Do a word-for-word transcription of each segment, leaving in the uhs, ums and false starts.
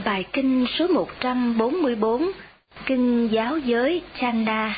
Bài kinh số một trăm bốn mươi bốn, Kinh Giáo Giới Chanda.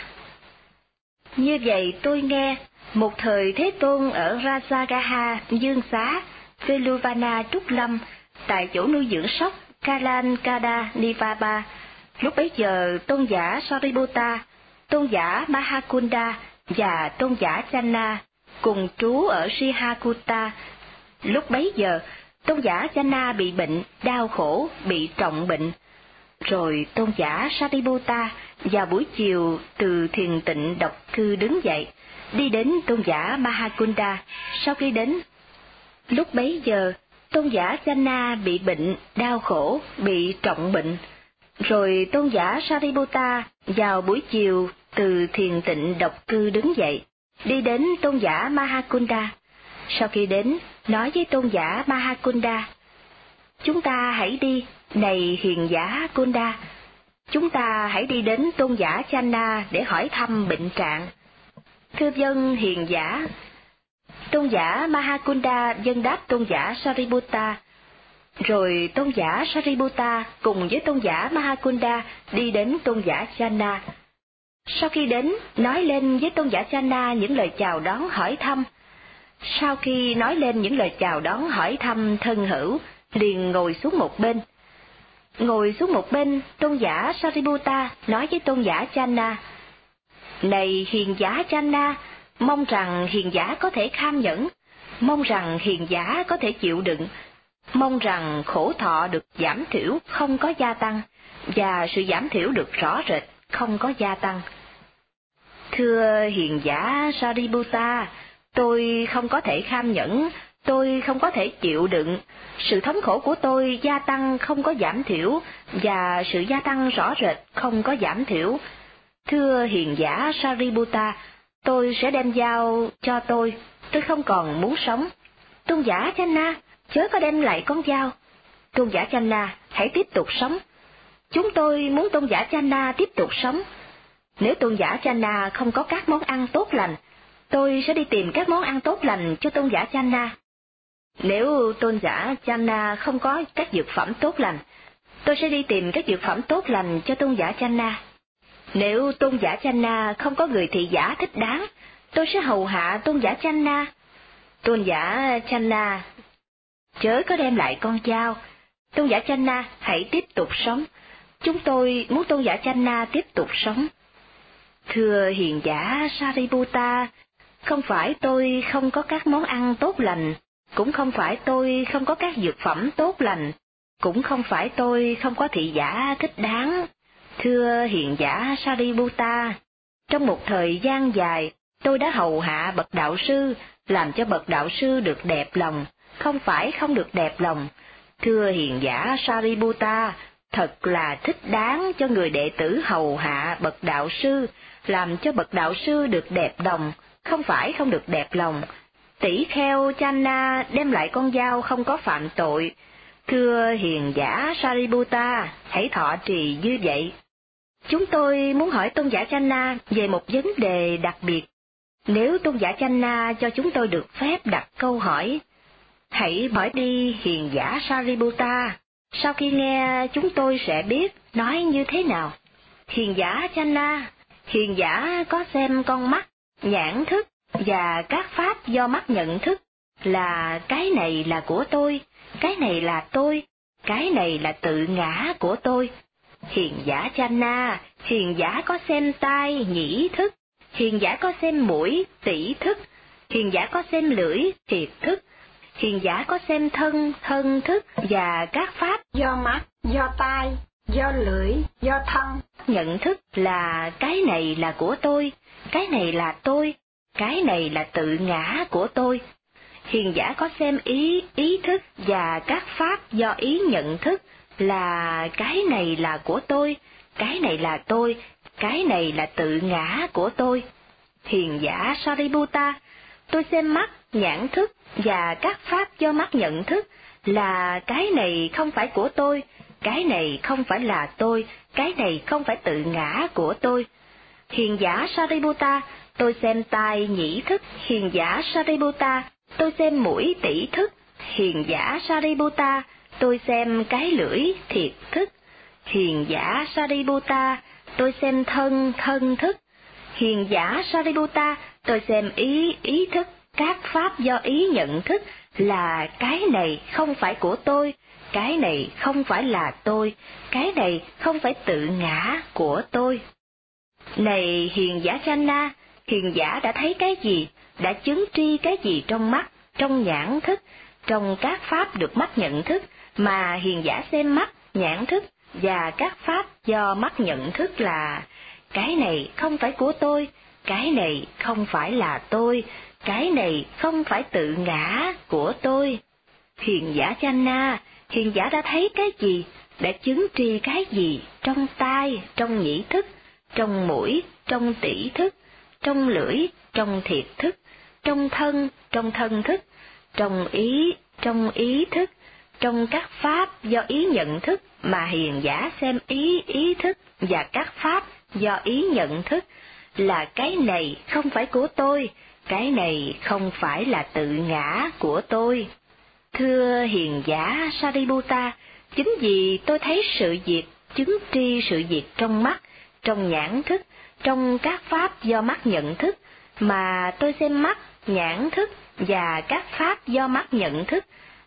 Như vậy tôi nghe, một thời Thế Tôn ở Rajagaha, Dương Xá, Veluvana Trúc Lâm, tại chỗ nuôi dưỡng sóc Kalankada Nivaba. Lúc bấy giờ tôn giả Sariputta, tôn giả Mahakunda và tôn giả Channa cùng trú ở Srihakuta. Lúc bấy giờ tôn giả Channa bị bệnh, đau khổ, bị trọng bệnh. Rồi tôn giả Sariputta vào buổi chiều từ thiền tịnh độc cư đứng dậy, đi đến tôn giả Mahakunda. Sau khi đến, lúc bấy giờ tôn giả Channa bị bệnh, đau khổ, bị trọng bệnh. Rồi tôn giả Sariputta vào buổi chiều từ thiền tịnh độc cư đứng dậy, đi đến tôn giả Mahakunda. Sau khi đến, nói với tôn giả Mahakunda: Chúng ta hãy đi, này hiền giả Kunda, chúng ta hãy đi đến tôn giả Channa để hỏi thăm bệnh trạng. Thưa vâng, hiền giả. Tôn giả Mahakunda vâng đáp tôn giả Sariputta. Rồi tôn giả Sariputta cùng với tôn giả Mahakunda đi đến tôn giả Channa. Sau khi đến, nói lên với tôn giả Channa những lời chào đón hỏi thăm. Sau khi nói lên những lời chào đón hỏi thăm thân hữu, liền ngồi xuống một bên. Ngồi xuống một bên, tôn giả Sariputta nói với tôn giả Channa: Này hiền giả Channa, mong rằng hiền giả có thể kham nhẫn, mong rằng hiền giả có thể chịu đựng, mong rằng khổ thọ được giảm thiểu, không có gia tăng, và sự giảm thiểu được rõ rệt, không có gia tăng. Thưa hiền giả Sariputta, tôi không có thể kham nhẫn, tôi không có thể chịu đựng, sự thống khổ của tôi gia tăng không có giảm thiểu, và sự gia tăng rõ rệt không có giảm thiểu. Thưa hiền giả Sariputta, tôi sẽ đem dao cho tôi, tôi không còn muốn sống. Tôn giả Channa, chớ có đem lại con dao. Tôn giả Channa, hãy tiếp tục sống. Chúng tôi muốn tôn giả Channa tiếp tục sống. Nếu tôn giả Channa không có các món ăn tốt lành, tôi sẽ đi tìm các món ăn tốt lành cho tôn giả Channa. Nếu tôn giả Channa không có các dược phẩm tốt lành, tôi sẽ đi tìm các dược phẩm tốt lành cho tôn giả Channa. Nếu tôn giả Channa không có người thị giả thích đáng, tôi sẽ hầu hạ tôn giả Channa. Tôn giả Channa, chớ có đem lại con dao. Tôn giả Channa, hãy tiếp tục sống. Chúng tôi muốn tôn giả Channa tiếp tục sống. Thưa hiền giả Sariputta, không phải tôi không có các món ăn tốt lành, cũng không phải tôi không có các dược phẩm tốt lành, cũng không phải tôi không có thị giả thích đáng. Thưa hiền giả Sariputta, trong một thời gian dài, tôi đã hầu hạ bậc đạo sư, làm cho bậc đạo sư được đẹp lòng, không phải không được đẹp lòng. Thưa hiền giả Sariputta, thật là thích đáng cho người đệ tử hầu hạ bậc đạo sư, làm cho bậc đạo sư được đẹp lòng, không phải không được đẹp lòng. Tỷ kheo Channa đem lại con dao không có phạm tội. Thưa hiền giả Sariputta, hãy thọ trì như vậy. Chúng tôi muốn hỏi tôn giả Channa về một vấn đề đặc biệt. Nếu tôn giả Channa cho chúng tôi được phép đặt câu hỏi, hãy hỏi đi hiền giả Sariputta. Sau khi nghe chúng tôi sẽ biết nói như thế nào. Hiền giả Channa, hiền giả có xem con mắt, nhãn thức và các pháp do mắt nhận thức là cái này là của tôi, cái này là tôi, cái này là tự ngã của tôi. Hiền giả Channa, hiền giả có xem tai, nhĩ thức, hiền giả có xem mũi, tỷ thức, hiền giả có xem lưỡi, thiệt thức, hiền giả có xem thân, thân thức và các pháp do mắt, do tai, do lưỡi, do thân. Nhận thức là cái này là của tôi, cái này là tôi, cái này là tự ngã của tôi. Hiền giả có xem ý, ý thức và các pháp do ý nhận thức là cái này là của tôi, cái này là tôi, cái này là tự ngã của tôi. Hiền giả Sariputta, tôi xem mắt, nhãn thức và các pháp do mắt nhận thức là cái này không phải của tôi, cái này không phải là tôi, cái này không phải tự ngã của tôi. Hiền giả Sariputta, tôi xem tai, nhĩ thức. Hiền giả Sariputta, tôi xem mũi, tỷ thức. Hiền giả Sariputta, tôi xem cái lưỡi thiệt thức. Hiền giả Sariputta, tôi xem thân thân thức. Hiền giả Sariputta, tôi xem ý ý thức. Các pháp do ý nhận thức là cái này không phải của tôi, cái này không phải là tôi, cái này không phải tự ngã của tôi. Này hiền giả Channa, hiền giả đã thấy cái gì, đã chứng tri cái gì trong mắt, trong nhãn thức, trong các pháp được mắt nhận thức, mà hiền giả xem mắt, nhãn thức và các pháp do mắt nhận thức là cái này không phải của tôi, cái này không phải là tôi, cái này không phải tự ngã của tôi. Hiền giả Channa, hiền giả đã thấy cái gì, đã chứng tri cái gì trong tai, trong nhĩ thức, trong mũi, trong tỷ thức, trong lưỡi, trong thiệt thức, trong thân, trong thân thức, trong ý, trong ý thức, trong các pháp do ý nhận thức mà hiền giả xem ý ý thức và các pháp do ý nhận thức là cái này không phải của tôi, cái này không phải là tự ngã của tôi. Thưa hiền giả Sariputta, chính vì tôi thấy sự việc, chứng tri sự việc trong mắt, trong nhãn thức, trong các pháp do mắt nhận thức, mà tôi xem mắt, nhãn thức và các pháp do mắt nhận thức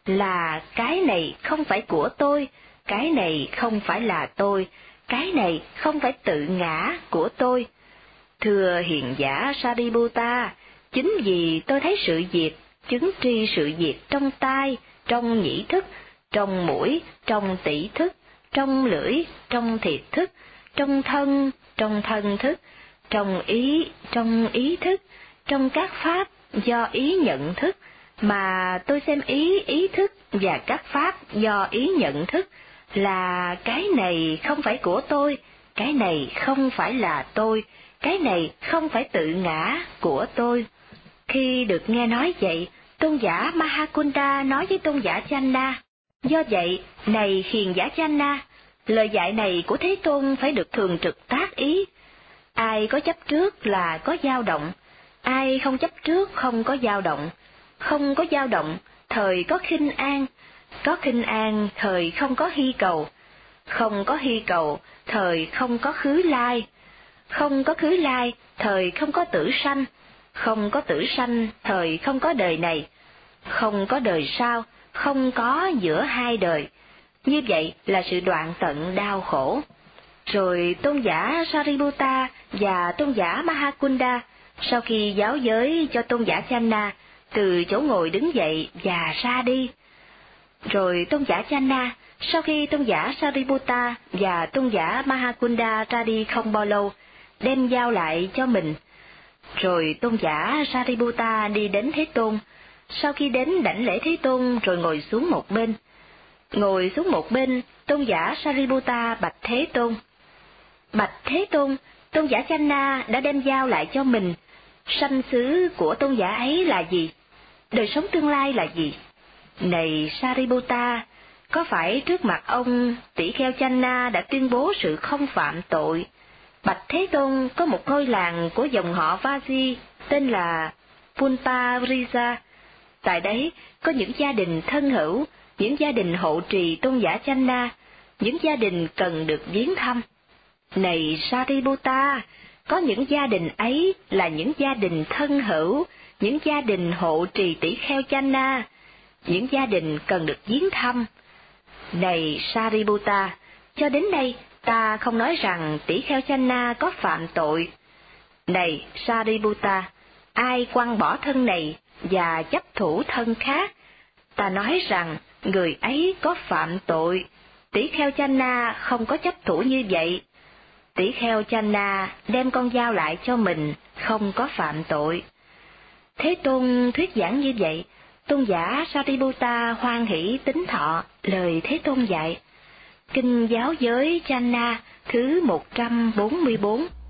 là cái này không phải của tôi, cái này không phải là tôi, cái này không phải tự ngã của tôi. Thưa hiền giả Sariputta, chính vì tôi thấy sự việc, chứng tri sự việc trong tai, trong nhĩ thức, trong mũi, trong tỷ thức, trong lưỡi, trong thiệt thức, trong thân, trong thân thức, trong ý, trong ý thức, trong các pháp do ý nhận thức, mà tôi xem ý ý thức và các pháp do ý nhận thức là cái này không phải của tôi, cái này không phải là tôi, cái này không phải tự ngã của tôi. Khi được nghe nói vậy, tôn giả Mahakunda nói với tôn giả Channa, do vậy, này hiền giả Channa, lời dạy này của Thế Tôn phải được thường trực tác ý. Ai có chấp trước là có dao động, ai không chấp trước không có dao động, không có dao động, thời có khinh an, có khinh an, thời không có hy cầu, không có hy cầu, thời không có khứ lai, không có khứ lai, thời không có tử sanh, không có tử sanh, thời không có đời này, không có đời sau, không có giữa hai đời. Như vậy là sự đoạn tận đau khổ. Rồi tôn giả Sariputta và tôn giả Mahakunda, sau khi giáo giới cho tôn giả Channa, từ chỗ ngồi đứng dậy và ra đi. Rồi tôn giả Channa, sau khi tôn giả Sariputta và tôn giả Mahakunda ra đi không bao lâu, đem giao lại cho mình. Rồi tôn giả Sariputta đi đến Thế Tôn, sau khi đến đảnh lễ Thế Tôn rồi ngồi xuống một bên. Ngồi xuống một bên, tôn giả Sariputta bạch Thế Tôn. Bạch Thế Tôn, tôn giả Channa đã đem giao lại cho mình. Sanh xứ của tôn giả ấy là gì? Đời sống tương lai là gì? Này Sariputta, có phải trước mặt ông tỷ kheo Channa đã tuyên bố sự không phạm tội? Bạch Thế Tôn, có một ngôi làng của dòng họ Vaji tên là Punparisa. Tại đấy có những gia đình thân hữu, những gia đình hộ trì tôn giả Channa, những gia đình cần được viếng thăm. Này Sariputta, có những gia đình ấy là những gia đình thân hữu, những gia đình hộ trì tỷ kheo Channa, những gia đình cần được viếng thăm. Này Sariputta, cho đến đây ta không nói rằng tỷ kheo Channa có phạm tội. Này Sariputta, ai quăng bỏ thân này và chấp thủ thân khác, ta nói rằng người ấy có phạm tội. Tỷ kheo Channa không có chấp thủ như vậy. Tỷ kheo Channa đem con dao lại cho mình, không có phạm tội. Thế Tôn thuyết giảng như vậy, tôn giả Sariputta hoan hỷ tín thọ lời Thế Tôn dạy. Kinh Giáo Giới Channa thứ một trăm bốn mươi bốn.